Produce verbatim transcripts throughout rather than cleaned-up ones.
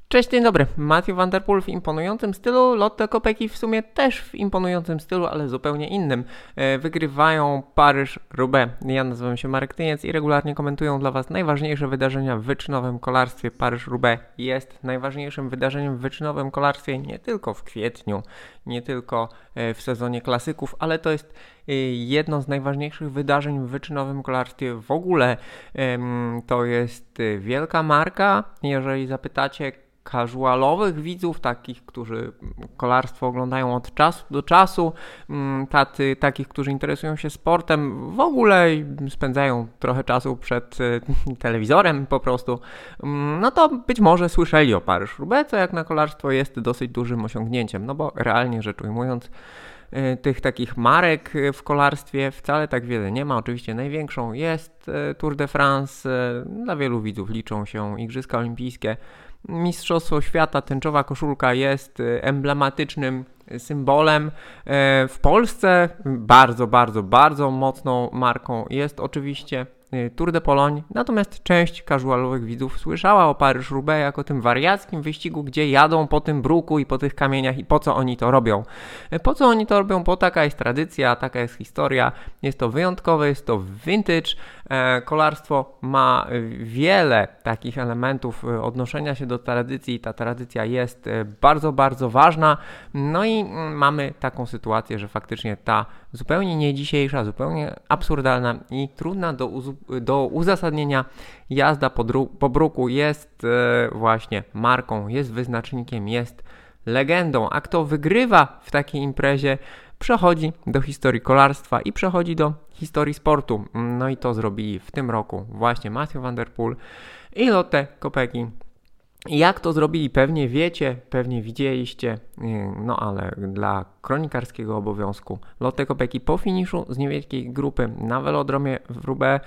Cześć, dzień dobry. Matthew van der Poel w imponującym stylu, Lotte Kopecky w sumie też w imponującym stylu, ale zupełnie innym. E, wygrywają Paryż-Roubaix. Ja nazywam się Marek Tyniec i regularnie komentuję dla Was najważniejsze wydarzenia w wyczynowym kolarstwie. Paryż-Roubaix jest najważniejszym wydarzeniem w wyczynowym kolarstwie nie tylko w kwietniu, nie tylko e, w sezonie klasyków, ale to jest e, jedno z najważniejszych wydarzeń w wyczynowym kolarstwie w ogóle. E, to jest e, wielka marka, jeżeli zapytacie casualowych widzów, takich, którzy kolarstwo oglądają od czasu do czasu, tacy, takich, którzy interesują się sportem, w ogóle spędzają trochę czasu przed telewizorem po prostu, no to być może słyszeli o Paryż-Roubaix, co jak na kolarstwo jest dosyć dużym osiągnięciem, no bo realnie rzecz ujmując, tych takich marek w kolarstwie wcale tak wiele nie ma. Oczywiście największą jest Tour de France, dla wielu widzów liczą się Igrzyska Olimpijskie. Mistrzostwo Świata, tęczowa koszulka jest emblematycznym symbolem. W Polsce bardzo, bardzo, bardzo mocną marką jest oczywiście Tour de Pologne, natomiast część casualowych widzów słyszała o Paryż-Roubaix jako tym wariackim wyścigu, gdzie jadą po tym bruku i po tych kamieniach i po co oni to robią. Po co oni to robią? Bo taka jest tradycja, taka jest historia, jest to wyjątkowe, jest to vintage. Kolarstwo ma wiele takich elementów odnoszenia się do tradycji i ta tradycja jest bardzo, bardzo ważna. No i mamy taką sytuację, że faktycznie ta zupełnie nie dzisiejsza, zupełnie absurdalna i trudna do, uz- do uzasadnienia jazda po, dru- po bruku jest e, właśnie marką, jest wyznacznikiem, jest legendą. A kto wygrywa w takiej imprezie, przechodzi do historii kolarstwa i przechodzi do historii sportu. No i to zrobili w tym roku właśnie Matthew van der Poel i Lotte Kopecky. Jak to zrobili, pewnie wiecie, pewnie widzieliście, no ale dla kronikarskiego obowiązku Lotte Kopecky po finiszu z niewielkiej grupy na velodromie w Roubaix,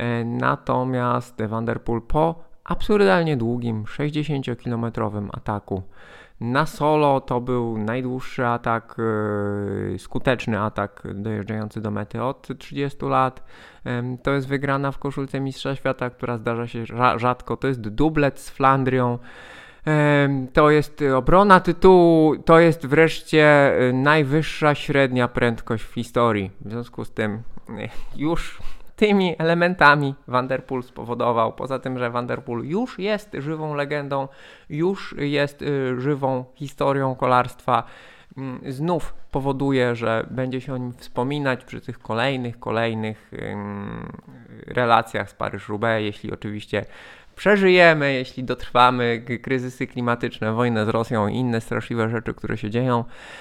natomiast Van der Poel po absurdalnie długim sześćdziesięciokilometrowym ataku na solo. To był najdłuższy atak, yy, skuteczny atak dojeżdżający do mety od trzydziestu lat. Yy, to jest wygrana w koszulce Mistrza Świata, która zdarza się rza- rzadko. To jest dublet z Flandrią. Yy, to jest obrona tytułu. To jest wreszcie yy, najwyższa średnia prędkość w historii. W związku z tym yy, już tymi elementami Van der Poel spowodował, poza tym, że Van der Poel już jest żywą legendą, już jest y, żywą historią kolarstwa, y, znów powoduje, że będzie się o nim wspominać przy tych kolejnych, kolejnych y, relacjach z Paryż-Roubaix, jeśli oczywiście przeżyjemy, jeśli dotrwamy kryzysy klimatyczne, wojnę z Rosją i inne straszliwe rzeczy, które się dzieją.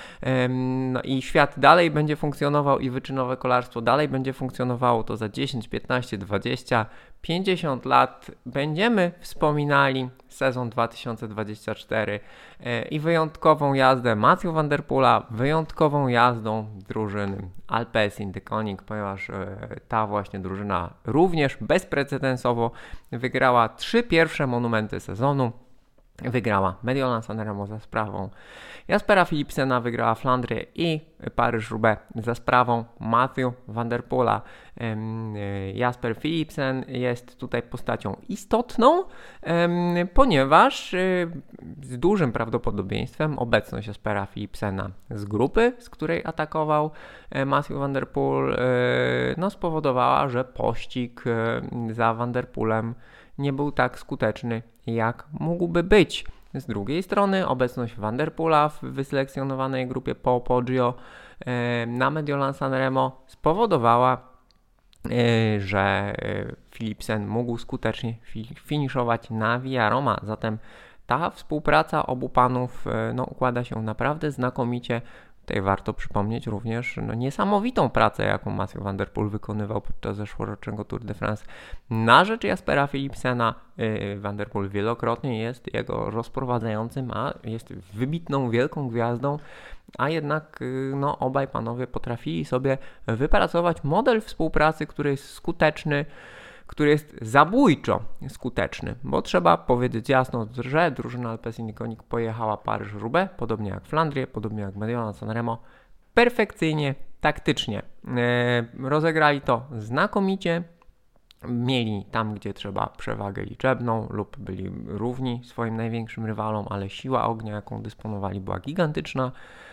No i świat dalej będzie funkcjonował i wyczynowe kolarstwo dalej będzie funkcjonowało, to za dziesięć, piętnaście, dwadzieścia, pięćdziesiąt lat będziemy wspominali sezon dwa tysiące dwudziesty czwarty i wyjątkową jazdę Matthew van der Poela, wyjątkową jazdą drużyny Alpecin Deceuninck, ponieważ ta właśnie drużyna również bezprecedensowo wygrała trzy pierwsze monumenty sezonu. Wygrała Mediolan Sanremo za sprawą Jaspera Philipsena, wygrała Flandrię i Paryż-Roubaix za sprawą Matthew van der Poela. Jasper Philipsen jest tutaj postacią istotną, ponieważ z dużym prawdopodobieństwem obecność Jaspera Philipsena z grupy, z której atakował Matthew van der Poel, no spowodowała, że pościg za Van der Poelem nie był tak skuteczny, jak mógłby być. Z drugiej strony obecność Van der Poela w wyselekcjonowanej grupie Pau Poggio e, na Mediolan Sanremo spowodowała, e, że Philipsen mógł skutecznie fi- finiszować na Via Roma. Zatem ta współpraca obu panów e, no, układa się naprawdę znakomicie. Tutaj warto przypomnieć również no, niesamowitą pracę, jaką Matthew van der Poel wykonywał podczas zeszłorocznego Tour de France na rzecz Jaspera Philipsena. Yy, Van der Poel wielokrotnie jest jego rozprowadzającym, a jest wybitną, wielką gwiazdą, a jednak yy, no, obaj panowie potrafili sobie wypracować model współpracy, który jest skuteczny, który jest zabójczo skuteczny, bo trzeba powiedzieć jasno, że drużyna Alpecin Deceuninck pojechała Paryż-Roubaix, podobnie jak Flandrię, podobnie jak Mediolan Sanremo, perfekcyjnie, taktycznie. E, rozegrali to znakomicie, mieli tam, gdzie trzeba, przewagę liczebną lub byli równi swoim największym rywalom, ale siła ognia, jaką dysponowali, była gigantyczna.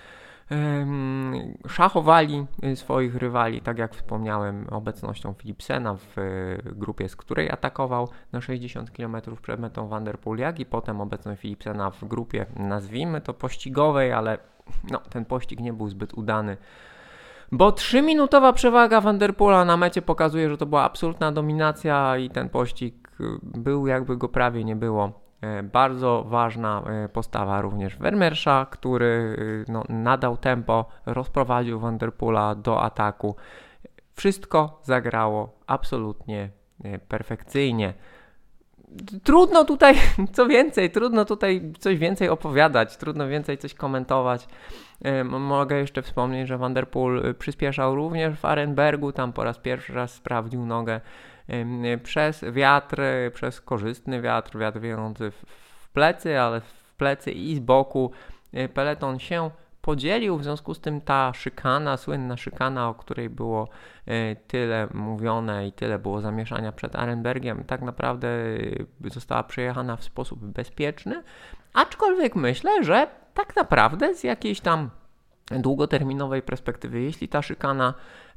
Szachowali swoich rywali, tak jak wspomniałem, obecnością Philipsena w grupie, z której atakował na sześćdziesiąt kilometrów przed metą Van der Poel, jak i potem obecność Philipsena w grupie, nazwijmy to pościgowej, ale no, ten pościg nie był zbyt udany, bo trzyminutowa przewaga Van der Poela na mecie pokazuje, że to była absolutna dominacja i ten pościg był, jakby go prawie nie było. Bardzo ważna postawa również Vermeerscha, który no, nadał tempo, rozprowadził Van der Poela do ataku. Wszystko zagrało absolutnie perfekcyjnie. Trudno tutaj, co więcej, trudno tutaj coś więcej opowiadać, trudno więcej coś komentować. Mogę jeszcze wspomnieć, że Van der Poel przyspieszał również w Arenbergu, tam po raz pierwszy raz sprawdził nogę przez wiatr, przez korzystny wiatr, wiatr wiejący w plecy, ale w plecy i z boku. Peleton się podzielił, w związku z tym ta szykana, słynna szykana, o której było tyle mówione i tyle było zamieszania przed Arenbergiem, tak naprawdę została przejechana w sposób bezpieczny, aczkolwiek myślę, że tak naprawdę z jakiejś tam długoterminowej perspektywy, jeśli ta szykana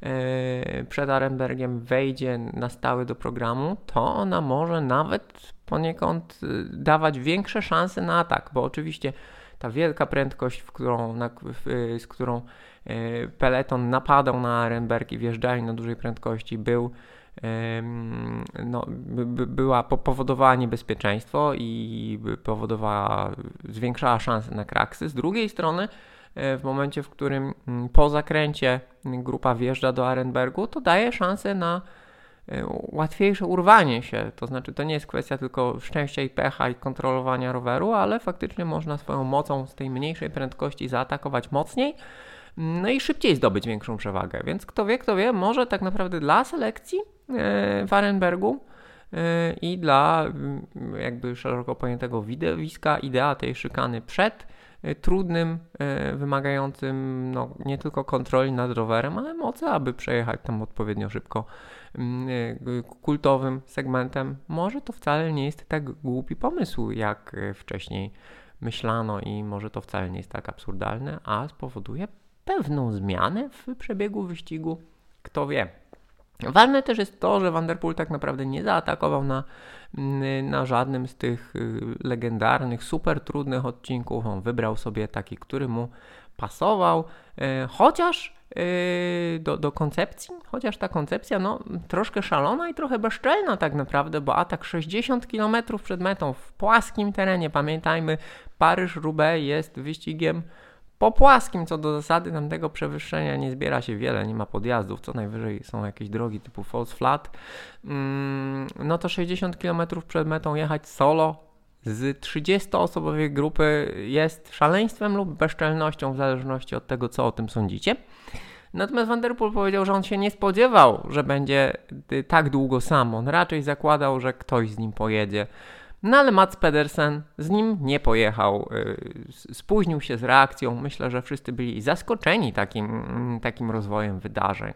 e, przed Arenbergiem wejdzie na stałe do programu, to ona może nawet poniekąd dawać większe szanse na atak, bo oczywiście ta wielka prędkość, w którą, na, w, z którą e, peleton napadał na Arenberg i wjeżdżali na dużej prędkości, był e, no, by, by była, powodowała niebezpieczeństwo i powodowała, zwiększała szanse na kraksy. Z drugiej strony w momencie, w którym po zakręcie grupa wjeżdża do Arenbergu, to daje szansę na łatwiejsze urwanie się. To znaczy, to nie jest kwestia tylko szczęścia i pecha i kontrolowania roweru, ale faktycznie można swoją mocą z tej mniejszej prędkości zaatakować mocniej, no i szybciej zdobyć większą przewagę. Więc kto wie, kto wie, może tak naprawdę dla selekcji w Arenbergu i dla jakby szeroko pojętego widowiska idea tej szykany przed trudnym, wymagającym no, nie tylko kontroli nad rowerem, ale mocy, aby przejechać tam odpowiednio szybko kultowym segmentem. Może to wcale nie jest tak głupi pomysł, jak wcześniej myślano i może to wcale nie jest tak absurdalne, a spowoduje pewną zmianę w przebiegu wyścigu. Kto wie. Ważne też jest to, że Van der Poel tak naprawdę nie zaatakował na, na żadnym z tych legendarnych, super trudnych odcinków. On wybrał sobie taki, który mu pasował, chociaż do, do koncepcji, chociaż ta koncepcja no, troszkę szalona i trochę bezczelna tak naprawdę, bo atak sześćdziesiąt kilometrów przed metą w płaskim terenie. Pamiętajmy, Paryż-Roubaix jest wyścigiem po płaskim, co do zasady tamtego przewyższenia nie zbiera się wiele, nie ma podjazdów, co najwyżej są jakieś drogi typu false flat, no to sześćdziesiąt kilometrów przed metą jechać solo z trzydziestoosobowej grupy jest szaleństwem lub bezczelnością, w zależności od tego, co o tym sądzicie. Natomiast Van der Poel powiedział, że on się nie spodziewał, że będzie tak długo sam, on raczej zakładał, że ktoś z nim pojedzie. No ale Mats Pedersen z nim nie pojechał, spóźnił się z reakcją. Myślę, że wszyscy byli zaskoczeni takim, takim rozwojem wydarzeń.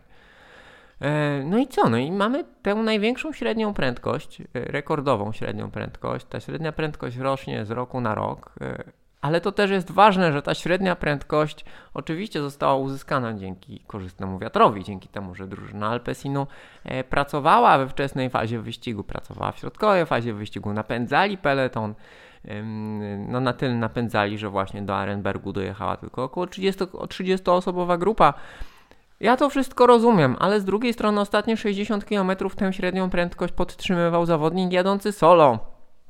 No i co? No i mamy tę największą średnią prędkość, rekordową średnią prędkość. Ta średnia prędkość rośnie z roku na rok, ale to też jest ważne, że ta średnia prędkość oczywiście została uzyskana dzięki korzystnemu wiatrowi, dzięki temu, że drużyna Alpecinu pracowała we wczesnej fazie wyścigu, pracowała w środkowej fazie wyścigu, napędzali peleton, no na tyle napędzali, że właśnie do Arenbergu dojechała tylko około trzydziestoosobowa grupa. Ja to wszystko rozumiem, ale z drugiej strony ostatnie sześćdziesiąt kilometrów tę średnią prędkość podtrzymywał zawodnik jadący solo.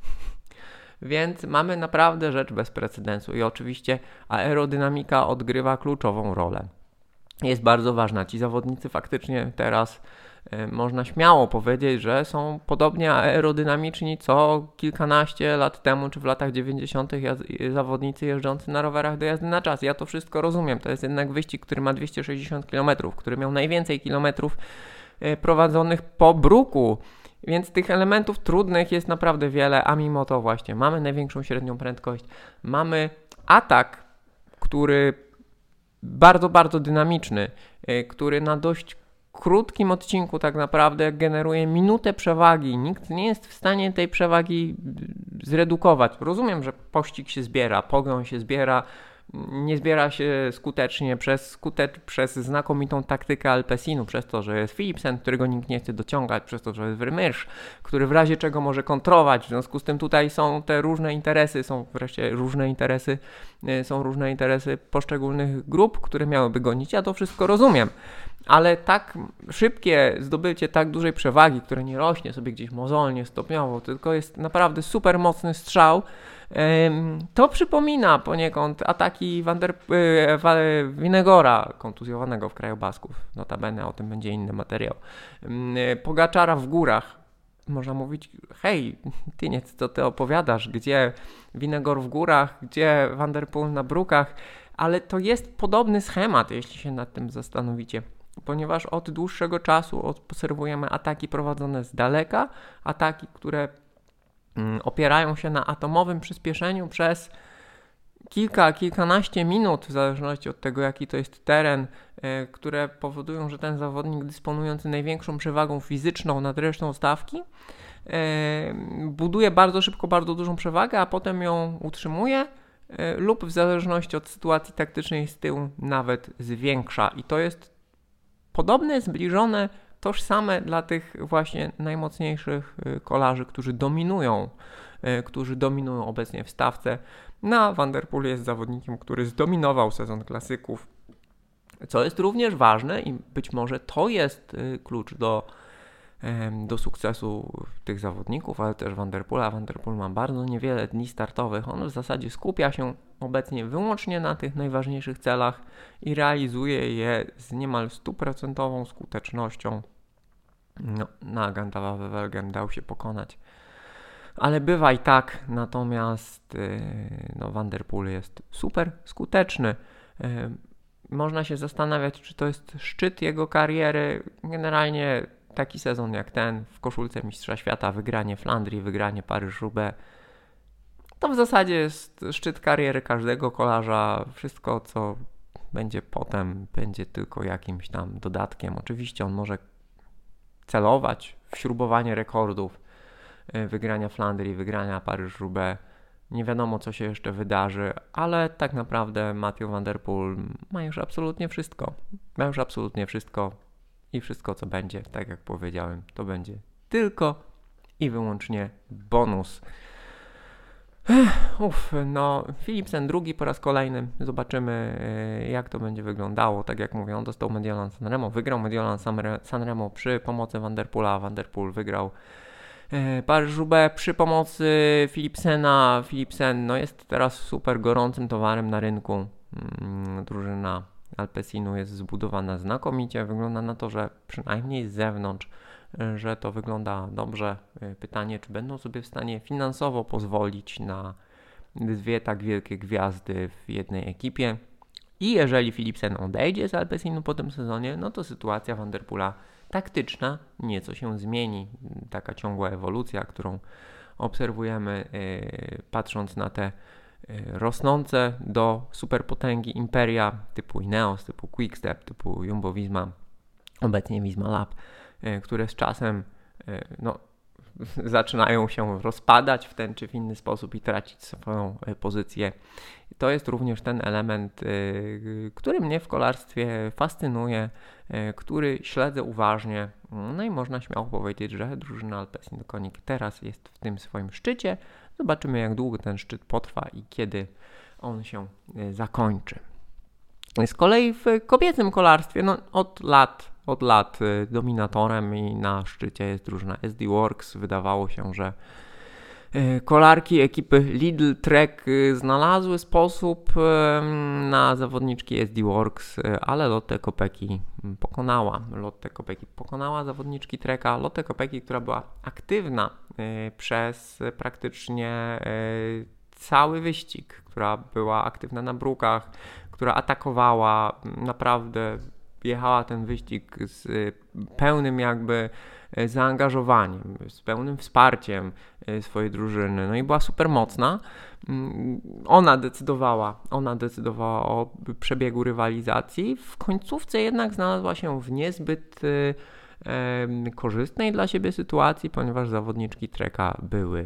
Więc mamy naprawdę rzecz bez precedensu i oczywiście aerodynamika odgrywa kluczową rolę. Jest bardzo ważna. Ci zawodnicy faktycznie teraz y, można śmiało powiedzieć, że są podobnie aerodynamiczni co kilkanaście lat temu, czy w latach dziewięćdziesiątych jaz- zawodnicy jeżdżący na rowerach do jazdy na czas. Ja to wszystko rozumiem. To jest jednak wyścig, który ma dwieście sześćdziesiąt kilometrów, który miał najwięcej kilometrów y, prowadzonych po bruku. Więc tych elementów trudnych jest naprawdę wiele, a mimo to właśnie mamy największą średnią prędkość, mamy atak, który bardzo, bardzo dynamiczny, który na dość krótkim odcinku tak naprawdę generuje minutę przewagi. Nikt nie jest w stanie tej przewagi zredukować. Rozumiem, że pościg się zbiera, pogoń się zbiera, nie zbiera się skutecznie przez, skutecz, przez znakomitą taktykę Alpecinu, przez to, że jest Philipsen, którego nikt nie chce dociągać, przez to, że jest Vermeersch, który w razie czego może kontrować. W związku z tym tutaj są te różne interesy, są wreszcie różne interesy, są różne interesy poszczególnych grup, które miałyby gonić. Ja to wszystko rozumiem. Ale tak szybkie zdobycie tak dużej przewagi, które nie rośnie sobie gdzieś mozolnie, stopniowo, tylko jest naprawdę super mocny strzał, to przypomina poniekąd ataki Wander, Vinegora, kontuzjowanego w kraju Basków. Notabene o tym będzie inny materiał. Pogaczara w górach. Można mówić, hej, Tyniec, co ty opowiadasz? Gdzie Vinegor w górach? Gdzie Van der Poel na brukach? Ale to jest podobny schemat, jeśli się nad tym zastanowicie. Ponieważ od dłuższego czasu obserwujemy ataki prowadzone z daleka, ataki, które mm, opierają się na atomowym przyspieszeniu przez kilka, kilkanaście minut, w zależności od tego, jaki to jest teren, e, które powodują, że ten zawodnik dysponujący największą przewagą fizyczną nad resztą stawki e, buduje bardzo szybko bardzo dużą przewagę, a potem ją utrzymuje e, lub w zależności od sytuacji taktycznej z tyłu nawet zwiększa. I to jest podobne, zbliżone, tożsame dla tych właśnie najmocniejszych kolarzy, którzy dominują, którzy dominują obecnie w stawce. No, Van der Poel jest zawodnikiem, który zdominował sezon klasyków, co jest również ważne i być może to jest klucz do, do sukcesu tych zawodników, ale też Van der Poela. Van der Poel ma bardzo niewiele dni startowych. On w zasadzie skupia się obecnie wyłącznie na tych najważniejszych celach i realizuje je z niemal stuprocentową skutecznością. No, na Gandalf Wevelgem dał się pokonać. Ale bywa i tak, natomiast yy, no, Van der Poel jest super skuteczny. Yy, można się zastanawiać, czy to jest szczyt jego kariery. Generalnie taki sezon jak ten w koszulce Mistrza Świata, wygranie Flandrii, wygranie Paryż-Roubaix, to w zasadzie jest szczyt kariery każdego kolarza. Wszystko, co będzie potem, będzie tylko jakimś tam dodatkiem. Oczywiście on może celować w śrubowanie rekordów, wygrania Flandrii, wygrania Paryż-Roubaix. Nie wiadomo, co się jeszcze wydarzy, ale tak naprawdę Mathieu Van der Poel ma już absolutnie wszystko. Ma już absolutnie wszystko i wszystko, co będzie, tak jak powiedziałem, to będzie tylko i wyłącznie bonus. Uff, no Philipsen drugi po raz kolejny. Zobaczymy, jak to będzie wyglądało. Tak jak mówię, on dostał Mediolan Sanremo, wygrał Mediolan Sanremo przy pomocy Van der Poela. Van der Poel wygrał Paryż-Roubaix przy pomocy Philipsena. Philipsen no, jest teraz super gorącym towarem na rynku. Drużyna Alpecinu jest zbudowana znakomicie. Wygląda na to, że przynajmniej z zewnątrz, że to wygląda dobrze. Pytanie, czy będą sobie w stanie finansowo pozwolić na dwie tak wielkie gwiazdy w jednej ekipie. I jeżeli Philipsen odejdzie z Alpecinu po tym sezonie, no to sytuacja Van der Poela taktyczna nieco się zmieni. Taka ciągła ewolucja, którą obserwujemy yy, patrząc na te yy, rosnące do superpotęgi imperia typu Ineos, typu Quickstep, typu Jumbo-Visma, obecnie Visma Lab, yy, które z czasem yy, no, zaczynają się rozpadać w ten czy w inny sposób i tracić swoją yy, pozycję. To jest również ten element, yy, który mnie w kolarstwie fascynuje, yy, który śledzę uważnie. No i można śmiało powiedzieć, że drużyna Alpecin Konik teraz jest w tym swoim szczycie. Zobaczymy, jak długo ten szczyt potrwa i kiedy on się yy, zakończy. Z kolei w kobiecym kolarstwie no, od lat, od lat yy, dominatorem i na szczycie jest drużyna S D Works. Wydawało się, że kolarki ekipy Lidl Trek znalazły sposób na zawodniczki S D Works, ale Lotte Kopecky pokonała. Lotte Kopecky pokonała zawodniczki Treka. Lotte Kopecky, która była aktywna przez praktycznie cały wyścig, która była aktywna na brukach, która atakowała, naprawdę jechała ten wyścig z pełnym jakby zaangażowaniem, z pełnym wsparciem swojej drużyny, no i była super mocna. Ona decydowała, ona decydowała o przebiegu rywalizacji. W końcówce jednak znalazła się w niezbyt e, korzystnej dla siebie sytuacji, ponieważ zawodniczki Treka były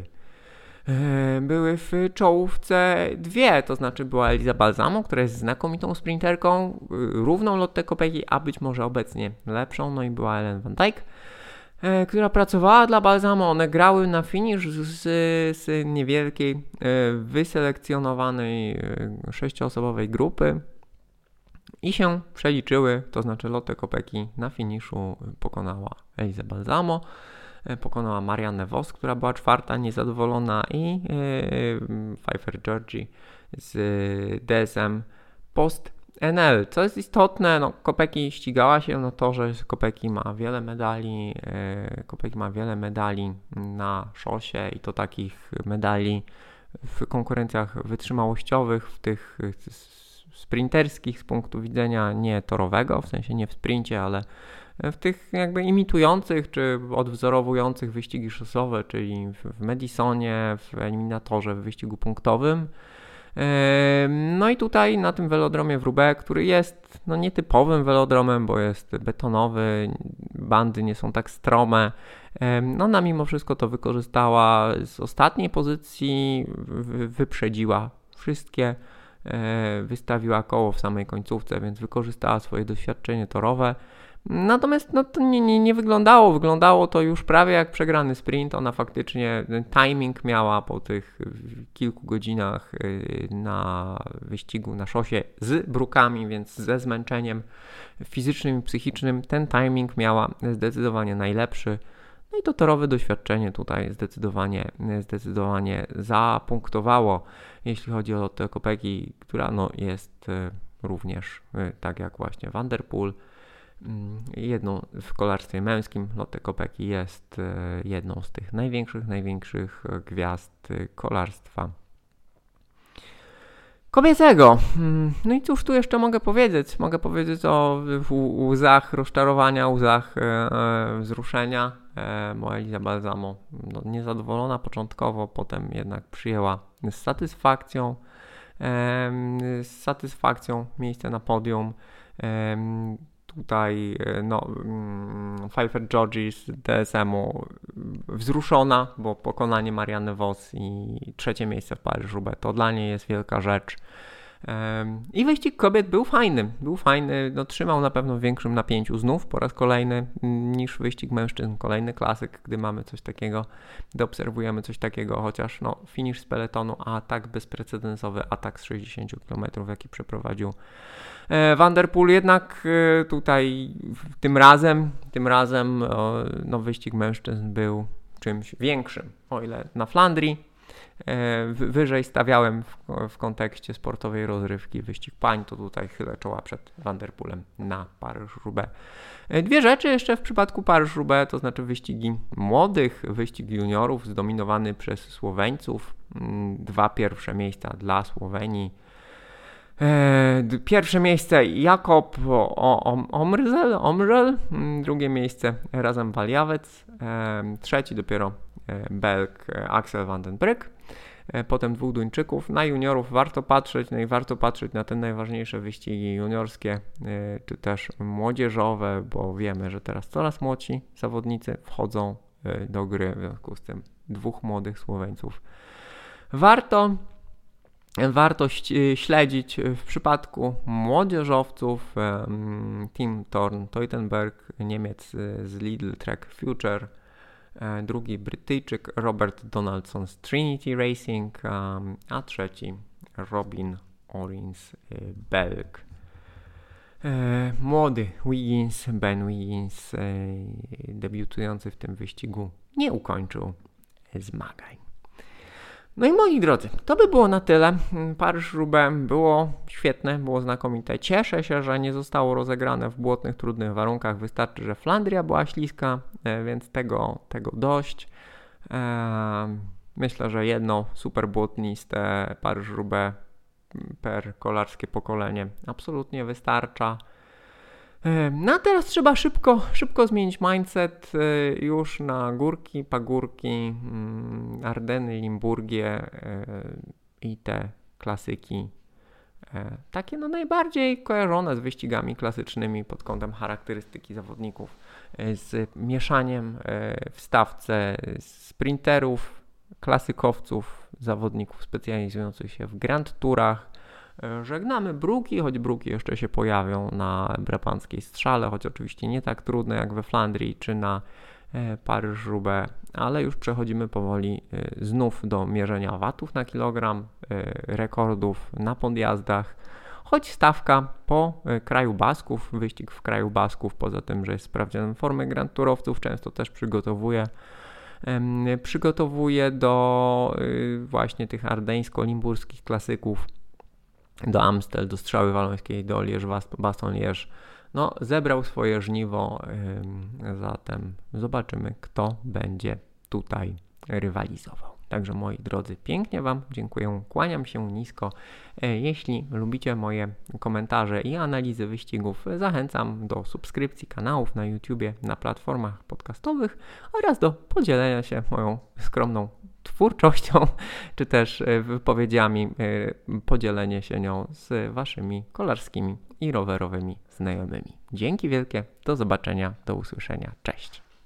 były w czołówce dwie, to znaczy była Elisa Balsamo, która jest znakomitą sprinterką, równą Lotte Kopecky, a być może obecnie lepszą, no i była Ellen van Dijk, która pracowała dla Balsamo. One grały na finish z, z niewielkiej, wyselekcjonowanej sześcioosobowej grupy i się przeliczyły, to znaczy Lotte Kopecky na finiszu pokonała Elisę Balsamo, pokonała Marianne Vos, która była czwarta, niezadowolona, i yy, Pfeiffer Georgi z D S M Post N L. Co jest istotne, no, Kopecky ścigała się na torze, Kopecky ma wiele medali, yy, Kopecky ma wiele medali na szosie i to takich medali w konkurencjach wytrzymałościowych, w tych sprinterskich z punktu widzenia nie torowego, w sensie nie w sprincie, ale w tych jakby imitujących czy odwzorowujących wyścigi szosowe, czyli w Madisonie, w eliminatorze, w wyścigu punktowym. No i tutaj na tym velodromie w Roubaix, który jest no nietypowym velodromem, bo jest betonowy, bandy nie są tak strome, no ona mimo wszystko to wykorzystała, z ostatniej pozycji wyprzedziła wszystkie, wystawiła koło w samej końcówce, więc wykorzystała swoje doświadczenie torowe. Natomiast no, to nie, nie, nie wyglądało, wyglądało to już prawie jak przegrany sprint. Ona faktycznie ten timing miała po tych kilku godzinach na wyścigu na szosie z brukami, więc ze zmęczeniem fizycznym i psychicznym ten timing miała zdecydowanie najlepszy. No i to torowe doświadczenie tutaj zdecydowanie, zdecydowanie zapunktowało, jeśli chodzi o Lotte Kopecky, która no, jest również, tak jak właśnie Van der Poel, jedną w kolarstwie męskim. Lotte Kopecky jest jedną z tych największych, największych gwiazd kolarstwa kobiecego. No i cóż tu jeszcze mogę powiedzieć? Mogę powiedzieć o łzach rozczarowania, łzach e, wzruszenia. E, bo Elisa Balsamo no, niezadowolona początkowo, potem jednak przyjęła z satysfakcją, e, z satysfakcją miejsce na podium. E, Tutaj no, Pfeiffer Georgi z D S M-u wzruszona, bo pokonanie Marianne Vos i trzecie miejsce w Paryż-Roubaix to dla niej jest wielka rzecz. I wyścig kobiet był fajny, był fajny, no, trzymał na pewno w większym napięciu znów po raz kolejny niż wyścig mężczyzn, kolejny klasyk, gdy mamy coś takiego, gdy obserwujemy coś takiego, chociaż no, finish z peletonu, a tak bezprecedensowy atak z sześćdziesięciu kilometrów, jaki przeprowadził Van der Poel, jednak tutaj tym razem, tym razem no, wyścig mężczyzn był czymś większym, o ile na Flandrii wyżej stawiałem w, w kontekście sportowej rozrywki wyścig pań, to tutaj chylę czoła przed Van der Poelem na Paryż-Roubaix. Dwie rzeczy jeszcze w przypadku Paryż-Roubaix, to znaczy wyścigi młodych, wyścig juniorów zdominowany przez Słoweńców, dwa pierwsze miejsca dla Słowenii. Pierwsze miejsce Jakob Omrzel, Omrzel, drugie miejsce Razem Waljawec, trzeci dopiero Belg Axel van den Bryk, potem dwóch Duńczyków. Na juniorów warto patrzeć, no i warto patrzeć na te najważniejsze wyścigi juniorskie, czy też młodzieżowe, bo wiemy, że teraz coraz młodsi zawodnicy wchodzą do gry, w związku z tym dwóch młodych Słoweńców warto Warto śledzić. W przypadku młodzieżowców Tim Thorn Teutenberg, Niemiec z Lidl Track Future, drugi Brytyjczyk Robert Donaldson z Trinity Racing, a trzeci Robin Orins, Belg. Młody Wiggins, Ben Wiggins, debiutujący w tym wyścigu, nie ukończył zmagań. No i moi drodzy, to by było na tyle. Paryż-Roubaix było świetne, było znakomite. Cieszę się, że nie zostało rozegrane w błotnych, trudnych warunkach. Wystarczy, że Flandria była śliska, więc tego, tego dość. Myślę, że jedno super błotniste Paryż-Roubaix per kolarskie pokolenie absolutnie wystarcza. No a teraz trzeba szybko, szybko zmienić mindset już na górki, pagórki, Ardeny, Limburgie i te klasyki. Takie no najbardziej kojarzone z wyścigami klasycznymi pod kątem charakterystyki zawodników, z mieszaniem w stawce sprinterów, klasykowców, zawodników specjalizujących się w Grand Tourach. Żegnamy bruki, choć bruki jeszcze się pojawią na Brabanckiej Strzale, choć oczywiście nie tak trudne jak we Flandrii czy na Paryż-Roubaix, ale już przechodzimy powoli znów do mierzenia watów na kilogram, rekordów na podjazdach, choć stawka po kraju Basków, wyścig w kraju Basków, poza tym, że jest sprawdzianem formy Grand Tourowców, często też przygotowuje przygotowuje do właśnie tych ardeńsko-limburskich klasyków, do Amstel, do Strzały Walońskiej, do Liège-Bastogne-Liège. No, zebrał swoje żniwo, zatem zobaczymy, kto będzie tutaj rywalizował. Także moi drodzy, pięknie Wam dziękuję, kłaniam się nisko. Jeśli lubicie moje komentarze i analizy wyścigów, zachęcam do subskrypcji kanałów na YouTubie, na platformach podcastowych oraz do podzielenia się moją skromną twórczością, czy też wypowiedziami, podzielenie się nią z Waszymi kolarskimi i rowerowymi znajomymi. Dzięki wielkie, do zobaczenia, do usłyszenia, cześć.